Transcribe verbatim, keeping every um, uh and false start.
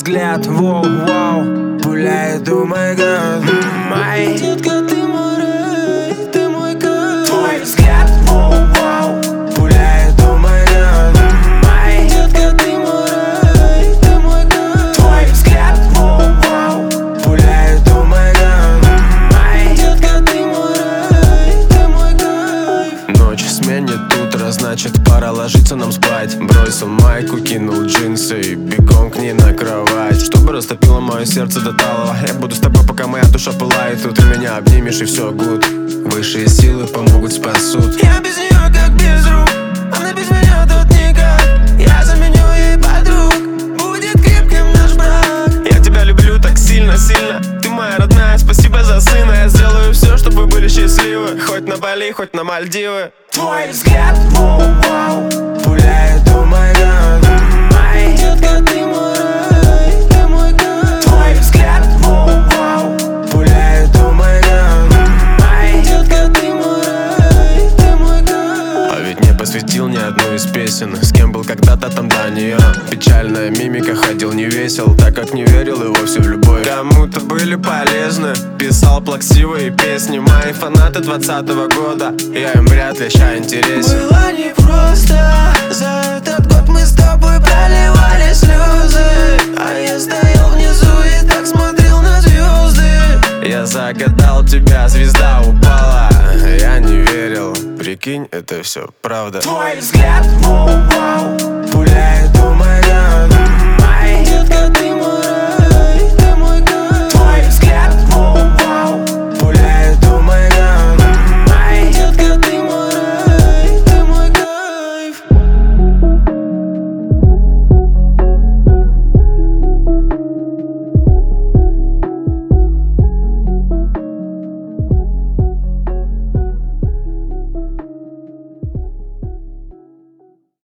взгляд, воу-воу, пуляет, о май гад. Моя детка, ты мой рай, ты мой кайф. Твой взгляд, воу-воу, пуляет, о май гад. Моя детка, ты мой рай, ты мой кайф. Твой взгляд, воу-воу, пуляет, о май гад. Моя детка, ты мой рай, ты мой кайф. Ночь сменит утро, значит пора ложиться нам спать. Бросил майку, кинул джинсы и бегом к ней на кровать, чтобы растопило мое сердце до талого. Я буду с тобой, пока моя душа пылает. Тут ты меня обнимешь и все гуд. Высшие силы помогут, спасут. Я без нее как без рук, она без меня тут никак. Я заменю ей подруг, будет крепким наш брак. Я тебя люблю так сильно-сильно, ты моя родная, спасибо за сына. Я сделаю все, чтобы вы были счастливы, хоть на Бали, хоть на Мальдивы. Твой взгляд, воу-воу, пуляет, о май гад. Моя детка, ты мой рай, ты мой кайф. Твой взгляд, воу-воу, пуляет, о май гад. Моя детка, ты мой рай, ты мой кайф. А ведь не посвятил ни одну из песен. С кем был когда-то там до нее. Печальная мимика, ходил не весел, так как не верил и вовсе в любовь. Кому-то были полезны, писал плаксивые песни. Мои фанаты двадцатого года, я им вряд ли ща интересен. Было непросто, за этот год мы с тобой проливали слезы. А я стоял внизу и так смотрел на звезды. Я загадал тебя, звезда упала. Я не верил, прикинь, это все правда. Твой взгляд, воу-воу, пуляет,